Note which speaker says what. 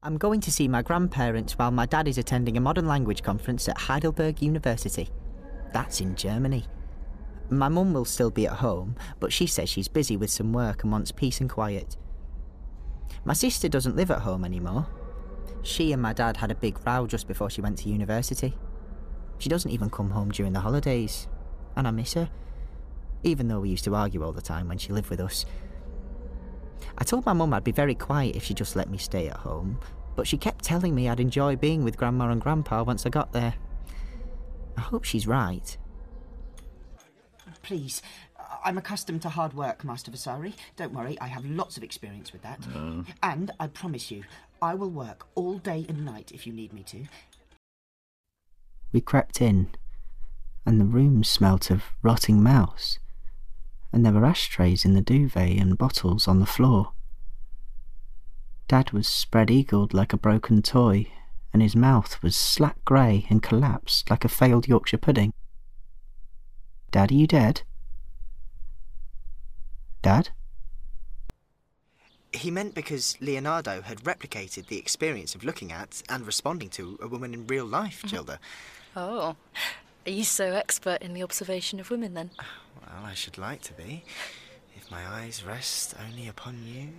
Speaker 1: I'm going to see my grandparents while my dad is attending a modern language conference at Heidelberg University. That's in Germany. My mum will still be at home, but she says she's busy with some work and wants peace and quiet. My sister doesn't live at home anymore. She and my dad had a big row just before she went to university. She doesn't even come home during the holidays, and I miss her, even though we used to argue all the time when she lived with us. I told my mum I'd be very quiet if she just let me stay at home, but she kept telling me I'd enjoy being with Grandma and Grandpa once I got there. I hope she's right.
Speaker 2: Please, I'm accustomed to hard work, Master Vasari. Don't worry, I have lots of experience with that. And I promise you, I will work all day and night if you need me to.
Speaker 1: We crept in, and the room smelt of rotting mouse, and there were ashtrays in the duvet and bottles on the floor. Dad was spread-eagled like a broken toy, and his mouth was slack grey and collapsed like a failed Yorkshire pudding. Dad, are you dead? Dad?
Speaker 3: He meant because Leonardo had replicated the experience of looking at and responding to a woman in real life, Gilda.
Speaker 4: Oh, are you so expert in the observation of women, then?
Speaker 3: Well, I should like to be, if my eyes rest only upon you.